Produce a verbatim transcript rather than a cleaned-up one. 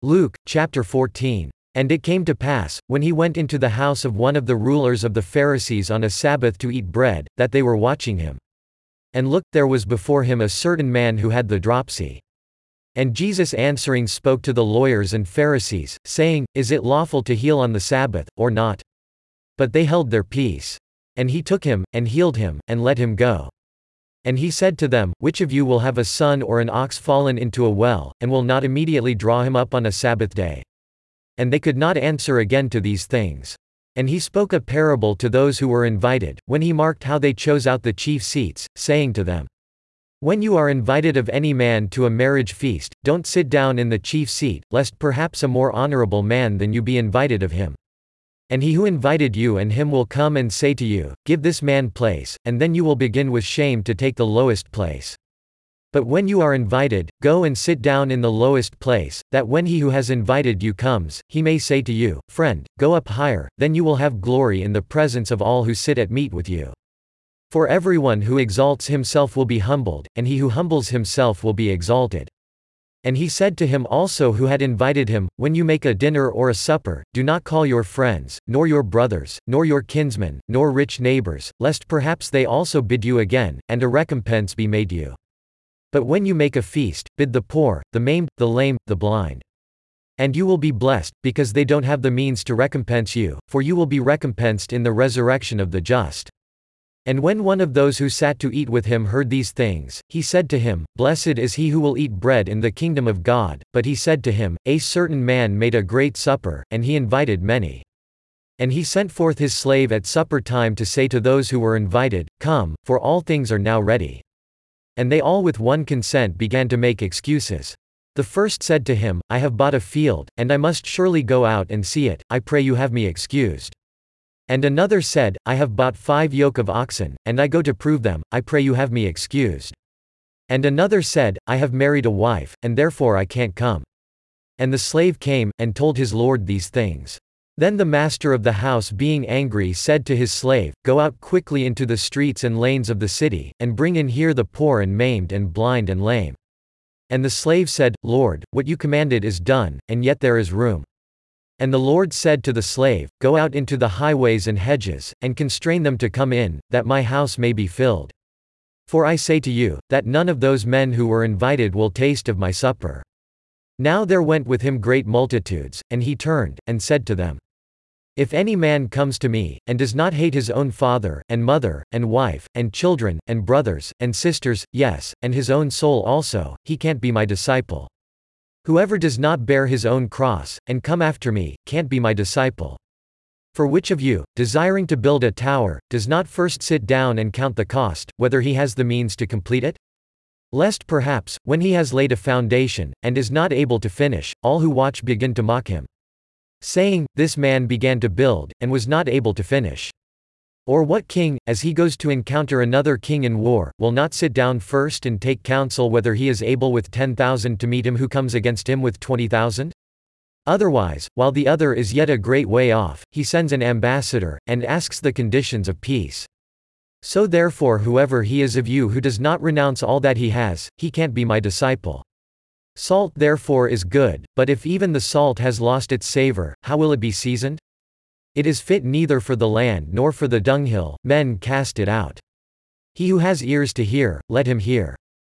Luke, chapter fourteen. And it came to pass, when he went into the house of one of the rulers of the Pharisees on a Sabbath to eat bread, that they were watching him. And look, there was before him a certain man who had the dropsy. And Jesus answering spoke to the lawyers and Pharisees, saying, Is it lawful to heal on the Sabbath, or not? But they held their peace. And he took him, and healed him, and let him go. And he said to them, Which of you will have a son or an ox fallen into a well, and will not immediately draw him up on a Sabbath day? And they could not answer again to these things. And he spoke a parable to those who were invited, when he marked how they chose out the chief seats, saying to them, When you are invited of any man to a marriage feast, don't sit down in the chief seat, lest perhaps a more honorable man than you be invited of him. And he who invited you and him will come and say to you, Give this man place, and then you will begin with shame to take the lowest place. But when you are invited, go and sit down in the lowest place, that when he who has invited you comes, he may say to you, Friend, go up higher, then you will have glory in the presence of all who sit at meat with you. For everyone who exalts himself will be humbled, and he who humbles himself will be exalted. And he said to him also who had invited him, When you make a dinner or a supper, do not call your friends, nor your brothers, nor your kinsmen, nor rich neighbors, lest perhaps they also bid you again, and a recompense be made you. But when you make a feast, bid the poor, the maimed, the lame, the blind. And you will be blessed, because they don't have the means to recompense you, for you will be recompensed in the resurrection of the just. And when one of those who sat to eat with him heard these things, he said to him, Blessed is he who will eat bread in the kingdom of God. But he said to him, A certain man made a great supper, and he invited many. And he sent forth his slave at supper time to say to those who were invited, Come, for all things are now ready. And they all with one consent began to make excuses. The first said to him, I have bought a field, and I must surely go out and see it, I pray you have me excused. And another said, I have bought five yoke of oxen, and I go to prove them, I pray you have me excused. And another said, I have married a wife, and therefore I can't come. And the slave came, and told his lord these things. Then the master of the house being angry said to his slave, Go out quickly into the streets and lanes of the city, and bring in here the poor and maimed and blind and lame. And the slave said, Lord, what you commanded is done, and yet there is room. And the Lord said to the slave, Go out into the highways and hedges, and constrain them to come in, that my house may be filled. For I say to you, that none of those men who were invited will taste of my supper. Now there went with him great multitudes, and he turned, and said to them, If any man comes to me, and does not hate his own father, and mother, and wife, and children, and brothers, and sisters, yes, and his own soul also, he can't be my disciple. Whoever does not bear his own cross, and come after me, can't be my disciple. For which of you, desiring to build a tower, does not first sit down and count the cost, whether he has the means to complete it? Lest perhaps, when he has laid a foundation, and is not able to finish, all who watch begin to mock him, saying, This man began to build, and was not able to finish. Or what king, as he goes to encounter another king in war, will not sit down first and take counsel whether he is able with ten thousand to meet him who comes against him with twenty thousand? Otherwise, while the other is yet a great way off, he sends an ambassador, and asks the conditions of peace. So therefore whoever he is of you who does not renounce all that he has, he can't be my disciple. Salt therefore is good, but if even the salt has lost its savor, how will it be seasoned? It is fit neither for the land nor for the dunghill, men cast it out. He who has ears to hear, let him hear.